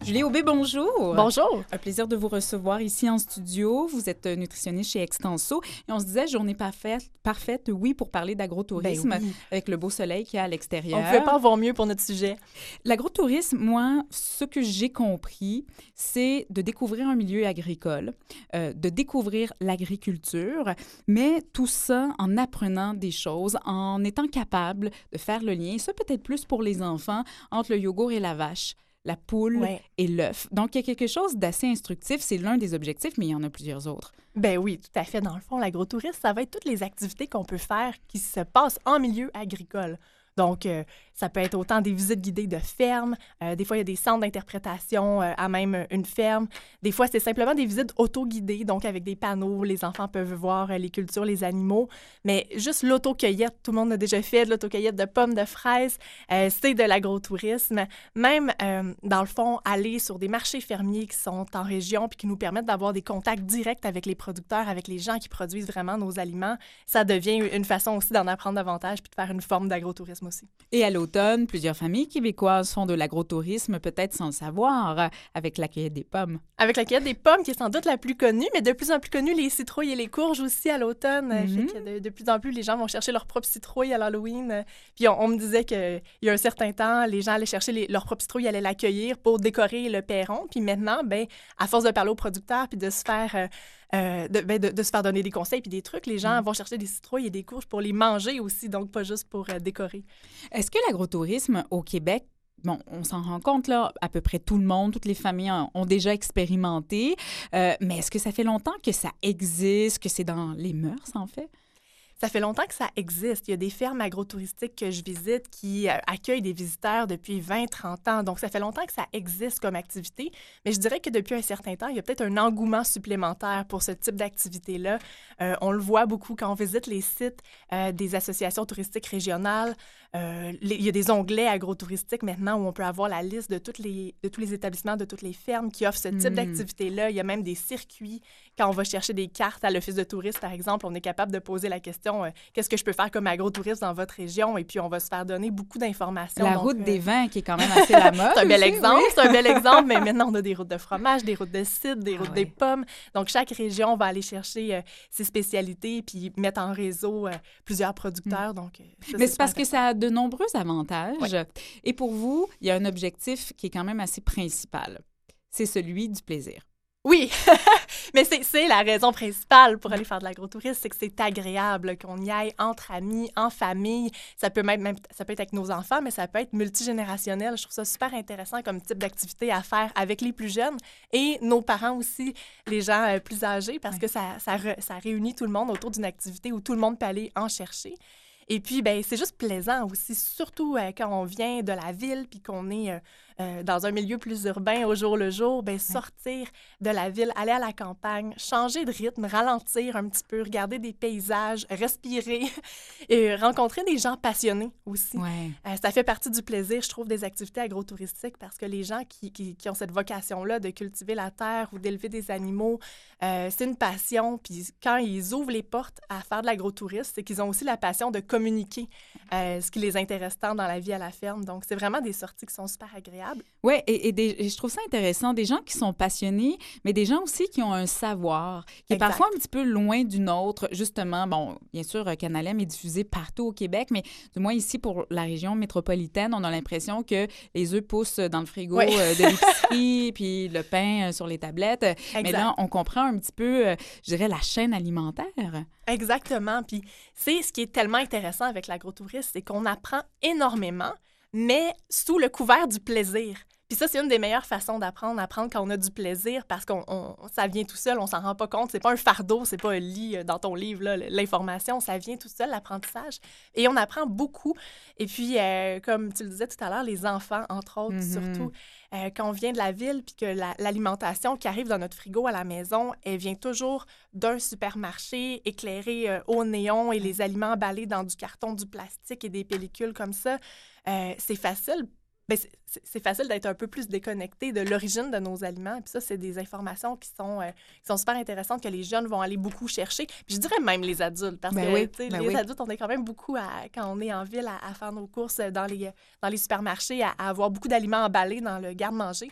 Julie Aubé, bonjour. Bonjour. Un plaisir de vous recevoir ici en studio. Vous êtes nutritionniste chez Extenso et on se disait journée parfaite, oui, pour parler d'agrotourisme avec le beau soleil qu'il y a à l'extérieur. On ne pouvait pas avoir mieux pour notre sujet. L'agrotourisme, moi, ce que j'ai compris, c'est de découvrir un milieu agricole, de découvrir l'agriculture, mais tout ça en apprenant des choses, en étant capable de faire le lien, ça peut-être plus pour les enfants, entre le yogourt et la vache, la poule et l'œuf. Donc, il y a quelque chose d'assez instructif. C'est l'un des objectifs, mais il y en a plusieurs autres. Ben oui, tout à fait. Dans le fond, l'agrotourisme, ça va être toutes les activités qu'on peut faire qui se passent en milieu agricole. Donc, ça peut être autant des visites guidées de fermes, des fois, il y a des centres d'interprétation à même une ferme. Des fois, c'est simplement des visites auto-guidées, donc avec des panneaux, les enfants peuvent voir les cultures, les animaux. Mais juste l'auto-cueillette, tout le monde a déjà fait de l'auto-cueillette de pommes, de fraises, c'est de l'agrotourisme. Même, dans le fond, aller sur des marchés fermiers qui sont en région puis qui nous permettent d'avoir des contacts directs avec les producteurs, avec les gens qui produisent vraiment nos aliments, ça devient une façon aussi d'en apprendre davantage puis de faire une forme d'agrotourisme aussi. Et à l'automne, plusieurs familles québécoises font de l'agrotourisme, peut-être sans le savoir, avec la cueillette des pommes. Avec la cueillette des pommes, qui est sans doute la plus connue, mais de plus en plus connue, les citrouilles et les courges aussi à l'automne. Fait que de plus en plus, les gens vont chercher leurs propres citrouilles à l'Halloween. Puis on me disait qu'il y a un certain temps, les gens allaient chercher leurs propres citrouilles, allaient la cueillir pour décorer le perron. Puis maintenant, ben, à force de parler aux producteurs puis de se faire... de se faire donner des conseils puis des trucs. Les gens vont chercher des citrouilles et des courges pour les manger aussi, donc pas juste pour décorer. Est-ce que l'agrotourisme au Québec, bon, on s'en rend compte, là, à peu près tout le monde, toutes les familles ont déjà expérimenté, mais est-ce que ça fait longtemps que ça existe, que c'est dans les mœurs, en fait? Ça fait longtemps que ça existe. Il y a des fermes agrotouristiques que je visite qui accueillent des visiteurs depuis 20-30 ans. Donc, ça fait longtemps que ça existe comme activité. Mais je dirais que depuis un certain temps, il y a peut-être un engouement supplémentaire pour ce type d'activité-là. On le voit beaucoup quand on visite les sites des associations touristiques régionales. Il y a des onglets agrotouristiques maintenant où on peut avoir la liste de tous les établissements, de toutes les fermes qui offrent ce type d'activité-là. Il y a même des circuits. Quand on va chercher des cartes à l'Office de tourisme, par exemple, on est capable de poser la question qu'est-ce que je peux faire comme agrotourisme dans votre région? Et puis, on va se faire donner beaucoup d'informations. La route des vins, qui est quand même assez la mode. C'est un bel exemple, oui. C'est un bel exemple. Mais maintenant, on a des routes de fromage, des routes de cidre, des routes des pommes. Donc, chaque région va aller chercher ses spécialités puis mettre en réseau plusieurs producteurs. Donc, mais c'est parce que ça a de nombreux avantages. Oui. Et pour vous, il y a un objectif qui est quand même assez principal. C'est celui du plaisir. Oui, mais c'est la raison principale pour aller faire de l'agrotourisme, c'est que c'est agréable, qu'on y aille entre amis, en famille. Ça peut ça peut être avec nos enfants, mais ça peut être multigénérationnel. Je trouve ça super intéressant comme type d'activité à faire avec les plus jeunes et nos parents aussi, les gens plus âgés, parce que ça réunit tout le monde autour d'une activité où tout le monde peut aller en chercher. Et puis, ben c'est juste plaisant aussi, surtout quand on vient de la ville puis qu'on est dans un milieu plus urbain au jour le jour, ben sortir de la ville, aller à la campagne, changer de rythme, ralentir un petit peu, regarder des paysages, respirer et rencontrer des gens passionnés aussi. Ouais. Ça fait partie du plaisir, je trouve, des activités agrotouristiques parce que les gens qui ont cette vocation-là de cultiver la terre ou d'élever des animaux, c'est une passion. Puis quand ils ouvrent les portes à faire de l'agrotourisme, c'est qu'ils ont aussi la passion de communiquer ce qui les intéresse tant dans la vie à la ferme. Donc, c'est vraiment des sorties qui sont super agréables. Oui, et je trouve ça intéressant. Des gens qui sont passionnés, mais des gens aussi qui ont un savoir, qui est parfois un petit peu loin du nôtre. Justement, bon, bien sûr, Canal M est diffusé partout au Québec, mais du moins ici, pour la région métropolitaine, on a l'impression que les œufs poussent dans le frigo de l'épicerie, puis le pain sur les tablettes. Exact. Mais là, on comprend un petit peu, je dirais, la chaîne alimentaire. Exactement. Puis c'est ce qui est tellement intéressant avec l'agrotourisme, c'est qu'on apprend énormément, mais sous le couvert du plaisir. Puis ça, c'est une des meilleures façons d'apprendre quand on a du plaisir, parce que ça vient tout seul, on s'en rend pas compte. C'est pas un fardeau, c'est pas un lit dans ton livre, là, l'information, ça vient tout seul, l'apprentissage. Et on apprend beaucoup. Et puis, comme tu le disais tout à l'heure, les enfants, entre autres, surtout, quand on vient de la ville, puis que l'alimentation qui arrive dans notre frigo à la maison, elle vient toujours d'un supermarché éclairé au néon et les aliments emballés dans du carton, du plastique et des pellicules comme ça. C'est facile. Bien, c'est facile d'être un peu plus déconnecté de l'origine de nos aliments. Puis ça, c'est des informations qui sont super intéressantes que les jeunes vont aller beaucoup chercher. Puis je dirais même les adultes, parce que les adultes, on est quand même beaucoup, quand on est en ville, à faire nos courses dans les supermarchés, à avoir beaucoup d'aliments emballés dans le garde-manger.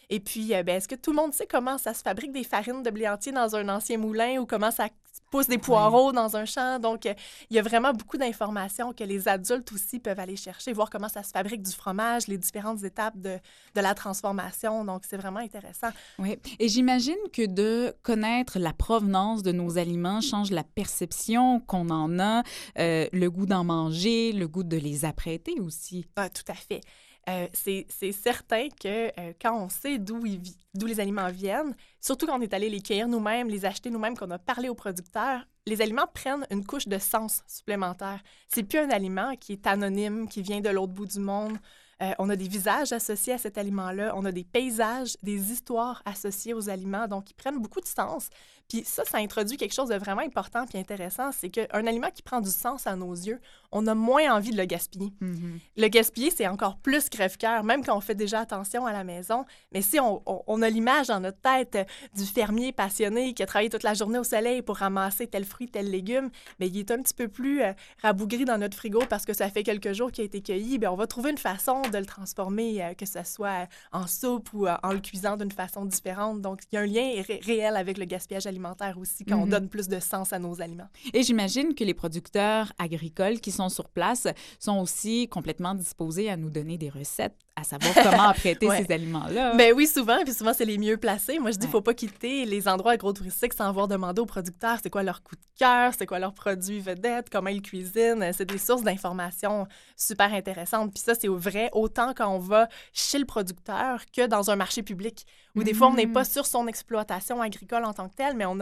Et puis, est-ce que tout le monde sait comment ça se fabrique des farines de blé entier dans un ancien moulin ou comment ça pousse des poireaux dans un champ? Donc, il y a vraiment beaucoup d'informations que les adultes aussi peuvent aller chercher, voir comment ça se fabrique du fromage, les différentes étapes de la transformation. Donc, c'est vraiment intéressant. Oui. Et j'imagine que de connaître la provenance de nos aliments change la perception qu'on en a, le goût d'en manger, le goût de les apprêter aussi. Ah, tout à fait. C'est certain que quand on sait d'où les aliments viennent, surtout quand on est allé les cueillir nous-mêmes, les acheter nous-mêmes, qu'on a parlé aux producteurs, les aliments prennent une couche de sens supplémentaire. C'est plus un aliment qui est anonyme, qui vient de l'autre bout du monde. On a des visages associés à cet aliment-là. On a des paysages, des histoires associées aux aliments. Donc, ils prennent beaucoup de sens. Puis ça introduit quelque chose de vraiment important puis intéressant. C'est qu'un aliment qui prend du sens à nos yeux, on a moins envie de le gaspiller. Mm-hmm. Le gaspiller, c'est encore plus crève-cœur, même quand on fait déjà attention à la maison. Mais si on a l'image dans notre tête du fermier passionné qui a travaillé toute la journée au soleil pour ramasser tel fruit, tel légume, mais il est un petit peu plus rabougri dans notre frigo parce que ça fait quelques jours qu'il a été cueilli, bien, on va trouver une façon de le transformer, que ce soit en soupe ou en le cuisant d'une façon différente. Donc, il y a un lien réel avec le gaspillage alimentaire aussi quand on donne plus de sens à nos aliments. Et j'imagine que les producteurs agricoles qui sont sur place sont aussi complètement disposés à nous donner des recettes, à savoir comment apprêter ces aliments-là. Ben oui, souvent, puis souvent, c'est les mieux placés. Moi, je dis, il ne faut pas quitter les endroits agrotouristiques sans avoir demandé aux producteurs c'est quoi leur coup de cœur, c'est quoi leurs produits vedettes, comment ils cuisinent. C'est des sources d'informations super intéressantes. Puis ça, c'est vrai autant quand on va chez le producteur que dans un marché public, où des fois, on n'est pas sur son exploitation agricole en tant que telle, mais on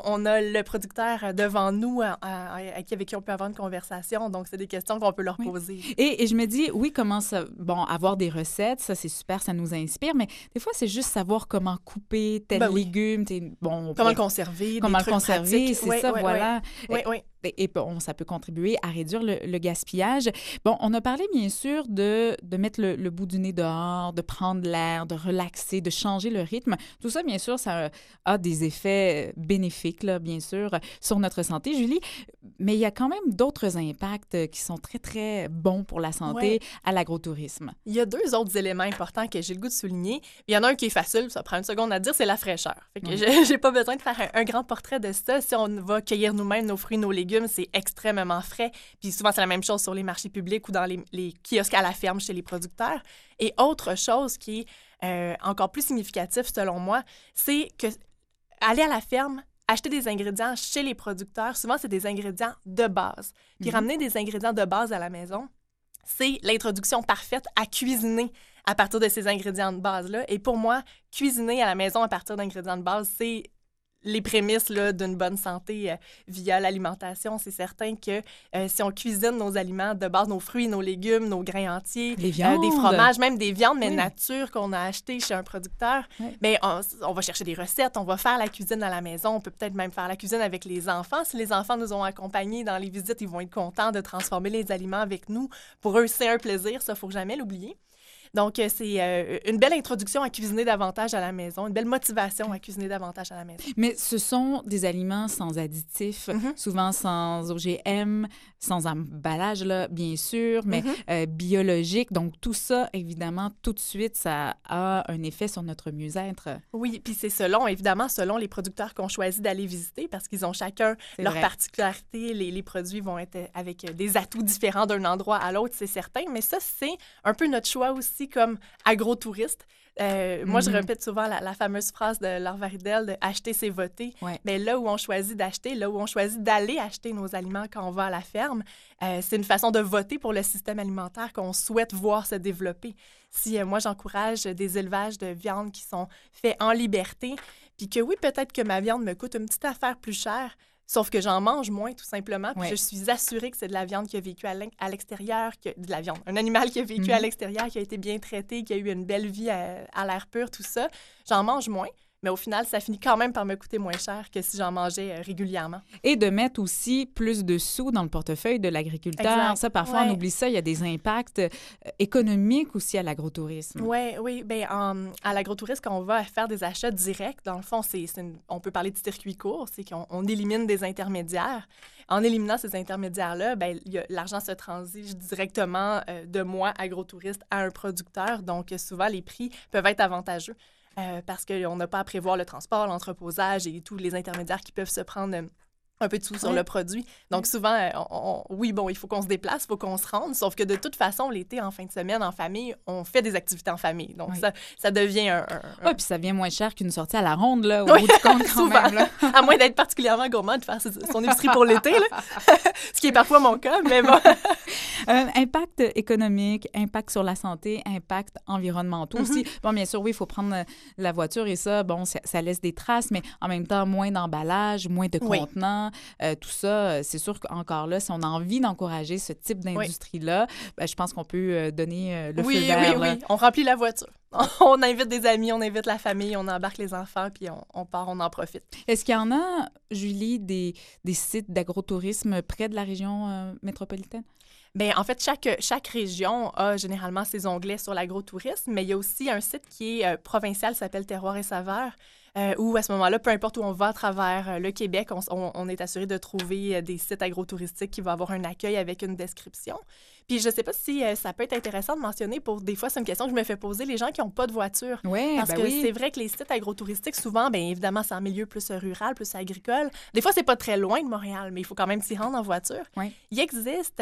a le producteur devant nous avec qui on peut avoir une conversation. Donc, c'est des questions qu'on peut leur poser. Et je me dis, oui, comment ça... Bon, avoir des recettes, ça, c'est super, ça nous inspire, mais des fois, c'est juste savoir comment couper tel légume. Bon, comment le conserver, comment le conserver, c'est ça, voilà. Oui. Et bon, ça peut contribuer à réduire le gaspillage. Bon, on a parlé, bien sûr, de mettre le bout du nez dehors, de prendre l'air, de relaxer, de changer le rythme. Tout ça, bien sûr, ça a des effets bénéfiques, là, bien sûr, sur notre santé, Julie. Mais il y a quand même d'autres impacts qui sont très, très bons pour la santé à l'agrotourisme. Il y a deux autres éléments importants que j'ai le goût de souligner. Il y en a un qui est facile, ça prend une seconde à dire, c'est la fraîcheur. Fait que j'ai pas besoin de faire un grand portrait de ça. Si on va cueillir nous-mêmes nos fruits, nos légumes, c'est extrêmement frais. Puis souvent, c'est la même chose sur les marchés publics ou dans les kiosques à la ferme chez les producteurs. Et autre chose qui est encore plus significatif, selon moi, c'est que aller à la ferme, acheter des ingrédients chez les producteurs, souvent, c'est des ingrédients de base. Puis ramener des ingrédients de base à la maison, c'est l'introduction parfaite à cuisiner à partir de ces ingrédients de base-là. Et pour moi, cuisiner à la maison à partir d'ingrédients de base, c'est les prémices là, d'une bonne santé via l'alimentation. C'est certain que si on cuisine nos aliments de base, nos fruits, nos légumes, nos grains entiers, des fromages, même des viandes, mais nature qu'on a achetées chez un producteur, mais on va chercher des recettes, on va faire la cuisine à la maison, on peut peut-être même faire la cuisine avec les enfants. Si les enfants nous ont accompagnés dans les visites, ils vont être contents de transformer les aliments avec nous. Pour eux, c'est un plaisir, ça, il ne faut jamais l'oublier. Donc, c'est une belle introduction à cuisiner davantage à la maison, une belle motivation à cuisiner davantage à la maison. Mais ce sont des aliments sans additifs, souvent sans OGM, sans emballage, là, bien sûr, mais biologique. Donc, tout ça, évidemment, tout de suite, ça a un effet sur notre mieux-être. Oui, puis c'est évidemment, selon les producteurs qu'on choisit d'aller visiter, parce qu'ils ont chacun leur particularité. Les produits vont être avec des atouts différents d'un endroit à l'autre, c'est certain. Mais ça, c'est un peu notre choix aussi comme agrotouriste. Moi, je répète souvent la fameuse phrase de Laure Varidel de « acheter, c'est voter ». Mais là où on choisit d'acheter, là où on choisit d'aller acheter nos aliments quand on va à la ferme, c'est une façon de voter pour le système alimentaire qu'on souhaite voir se développer. Si moi, j'encourage des élevages de viande qui sont faits en liberté, puis que oui, peut-être que ma viande me coûte une petite affaire plus chère, sauf que j'en mange moins, tout simplement. Puis je suis assurée que c'est de la viande qui a vécu à l'extérieur, de la viande, un animal qui a vécu à l'extérieur, qui a été bien traité, qui a eu une belle vie à l'air pur, tout ça. J'en mange moins. Mais au final, ça finit quand même par me coûter moins cher que si j'en mangeais régulièrement. Et de mettre aussi plus de sous dans le portefeuille de l'agriculteur. Exact. Ça, parfois, on oublie ça. Il y a des impacts économiques aussi à l'agrotourisme. Oui. Bien, à l'agrotourisme, quand on va faire des achats directs, dans le fond, on peut parler de circuit court. C'est qu'on élimine des intermédiaires. En éliminant ces intermédiaires-là, bien, l'argent se transige directement de moi, agrotouriste, à un producteur. Donc, souvent, les prix peuvent être avantageux. parce qu'on n'a pas à prévoir le transport, l'entreposage et tous les intermédiaires qui peuvent se prendre un peu de sous sur le produit. Donc, souvent, oui, bon, il faut qu'on se déplace, il faut qu'on se rende, sauf que de toute façon, l'été, en fin de semaine, en famille, on fait des activités en famille. Donc, ça devient un... Oui, puis ça vient moins cher qu'une sortie à la ronde, là, au bout du compte, quand souvent. même. Là. À moins d'être particulièrement gourmand, de faire son épicerie pour l'été, là. Ce qui est parfois mon cas, mais bon. Impact économique, impact sur la santé, impact environnementaux aussi. Bon, bien sûr, oui, il faut prendre la voiture et ça, bon, ça laisse des traces, mais en même temps, moins d'emballage, moins de contenants. Tout ça, c'est sûr qu'encore là, si on a envie d'encourager ce type d'industrie-là, je pense qu'on peut donner le feu vert. Oui. On remplit la voiture. On invite des amis, on invite la famille, on embarque les enfants, puis on part, on en profite. Est-ce qu'il y en a, Julie, des sites d'agrotourisme près de la région métropolitaine? Bien, en fait, chaque région a généralement ses onglets sur l'agrotourisme, mais il y a aussi un site qui est provincial, qui s'appelle Terroir et Saveurs, où à ce moment-là, peu importe où on va à travers le Québec, on est assuré de trouver des sites agrotouristiques qui vont avoir un accueil avec une description. Puis je ne sais pas si ça peut être intéressant de mentionner des fois, c'est une question que je me fais poser, les gens qui n'ont pas de voiture. Parce que c'est vrai que les sites agrotouristiques, souvent, bien évidemment, c'est en milieu plus rural, plus agricole. Des fois, c'est pas très loin de Montréal, mais il faut quand même s'y rendre en voiture. Oui. Il existe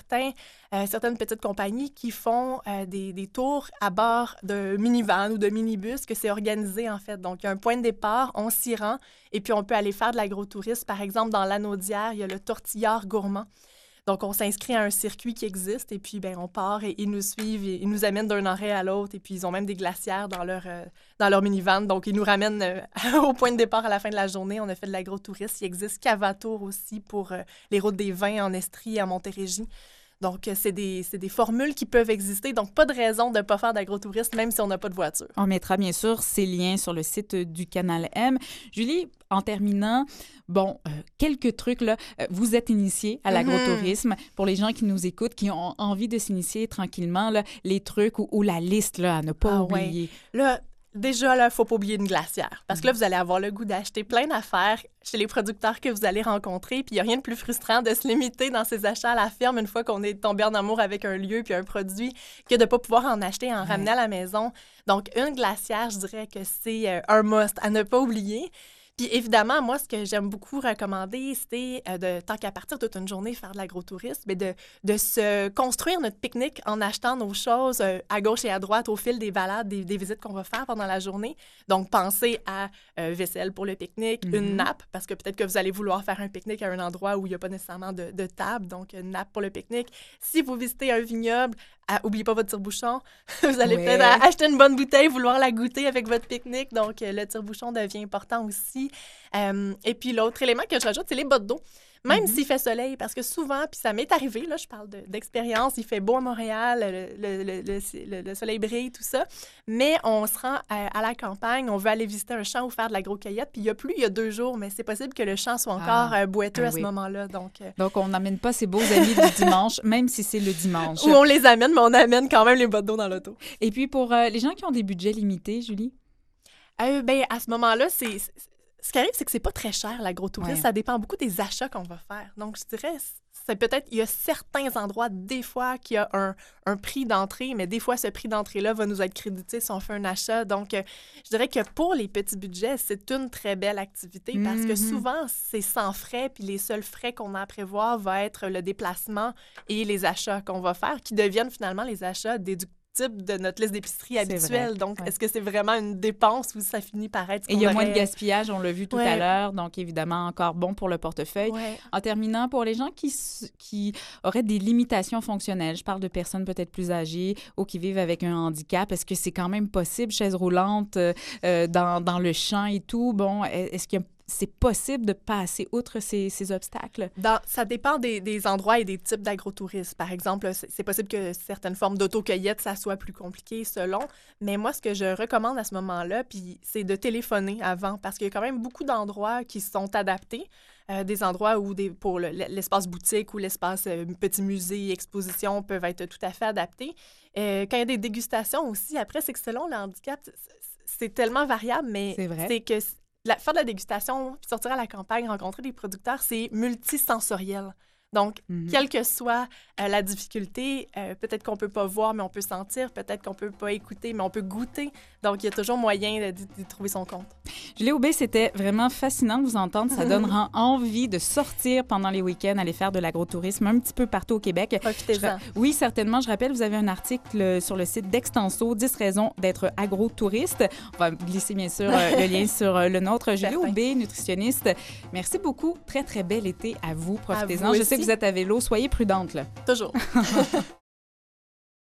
certaines petites compagnies qui font des tours à bord de minivans ou de minibus, que c'est organisé, en fait. Donc, il y a un point de départ, on s'y rend, et puis on peut aller faire de l'agrotourisme. Par exemple, dans l'Anaudière, il y a le tortillard gourmand. Donc, on s'inscrit à un circuit qui existe et puis, bien, on part et ils nous suivent, et ils nous amènent d'un arrêt à l'autre et puis ils ont même des glacières dans leur minivan. Donc, ils nous ramènent au point de départ à la fin de la journée. On a fait de l'agrotourisme. Il existe Cavatour aussi pour les routes des vins en Estrie et à Montérégie. Donc, c'est des formules qui peuvent exister. Donc, pas de raison de ne pas faire d'agrotourisme, même si on n'a pas de voiture. On mettra bien sûr ces liens sur le site du Canal M. Julie, en terminant, bon, quelques trucs, là. Vous êtes initiée à l'agrotourisme. Pour les gens qui nous écoutent, qui ont envie de s'initier tranquillement, là, les trucs ou la liste là, à ne pas oublier. Ouais. Là, déjà, il ne faut pas oublier une glacière. Parce que là, vous allez avoir le goût d'acheter plein d'affaires chez les producteurs que vous allez rencontrer. Puis il n'y a rien de plus frustrant de se limiter dans ses achats à la ferme une fois qu'on est tombé en amour avec un lieu puis un produit que de ne pas pouvoir en acheter et en ramener à la maison. Donc, une glacière, je dirais que c'est un must à ne pas oublier. Puis évidemment, moi, ce que j'aime beaucoup recommander, c'est tant qu'à partir toute une journée faire de l'agrotourisme, mais de se construire notre pique-nique en achetant nos choses à gauche et à droite au fil des balades, des visites qu'on va faire pendant la journée. Donc, pensez à vaisselle pour le pique-nique, une nappe, parce que peut-être que vous allez vouloir faire un pique-nique à un endroit où il n'y a pas nécessairement de table, donc une nappe pour le pique-nique. Si vous visitez un vignoble, n'oubliez pas votre tire-bouchon. Vous allez peut-être acheter une bonne bouteille, vouloir la goûter avec votre pique-nique. Donc, le tire-bouchon devient important aussi. Et puis, l'autre élément que je rajoute, c'est les bottes d'eau. Même s'il fait soleil, parce que souvent, puis ça m'est arrivé, là, je parle d'expérience, il fait beau à Montréal, le soleil brille, tout ça, mais on se rend à la campagne, on veut aller visiter un champ ou faire de l'agrocueillette, puis il y a plu il y a 2 jours, mais c'est possible que le champ soit encore boiteux à ce moment-là. Donc, on n'amène pas ses beaux amis du dimanche, même si c'est le dimanche. Ou on les amène, mais on amène quand même les bottes d'eau dans l'auto. Et puis, pour les gens qui ont des budgets limités, Julie? Bien, à ce moment-là, ce qui arrive, c'est que c'est pas très cher, l'agrotourisme. Ouais. Ça dépend beaucoup des achats qu'on va faire. Donc, je dirais, c'est peut-être, il y a certains endroits, des fois, qui a un prix d'entrée, mais des fois, ce prix d'entrée-là va nous être crédité si on fait un achat. Donc, je dirais que pour les petits budgets, c'est une très belle activité parce que souvent, c'est sans frais, puis les seuls frais qu'on a à prévoir va être le déplacement et les achats qu'on va faire, qui deviennent finalement les achats déductibles de notre liste d'épicerie habituelle. Donc, est-ce que c'est vraiment une dépense ou ça finit par être... Et il y a moins de gaspillage, on l'a vu tout à l'heure, donc évidemment encore bon pour le portefeuille. Ouais. En terminant, pour les gens qui auraient des limitations fonctionnelles, je parle de personnes peut-être plus âgées ou qui vivent avec un handicap, est-ce que c'est quand même possible, chaise roulante, dans le champ et tout? Bon, est-ce qu'il y a c'est possible de passer outre ces obstacles? Ça dépend des endroits et des types d'agrotourisme. Par exemple, c'est possible que certaines formes d'autocueillette, ça soit plus compliqué selon. Mais moi, ce que je recommande à ce moment-là, puis c'est de téléphoner avant parce qu'il y a quand même beaucoup d'endroits qui sont adaptés. Des endroits où pour l'espace boutique ou l'espace petit musée, exposition peuvent être tout à fait adaptés. Quand il y a des dégustations aussi, après, c'est que selon le handicap, c'est tellement variable, mais c'est que... faire de la dégustation, sortir à la campagne, rencontrer des producteurs, c'est multisensoriel. Donc, quelle que soit la difficulté, peut-être qu'on peut pas voir, mais on peut sentir, peut-être qu'on peut pas écouter, mais on peut goûter. Donc, il y a toujours moyen d'y trouver son compte. Julie Aubé, c'était vraiment fascinant de vous entendre. Ça donnera envie de sortir pendant les week-ends, aller faire de l'agrotourisme un petit peu partout au Québec. Profitez-en. Oui, certainement. Je rappelle, vous avez un article sur le site d'Extenso, 10 raisons d'être agrotouriste. On va glisser, bien sûr, le lien sur le nôtre. Julie Aubé, nutritionniste, merci beaucoup. Très, très bel été à vous. Profitez-en. Je sais que vous êtes à vélo. Soyez prudente, là. Toujours.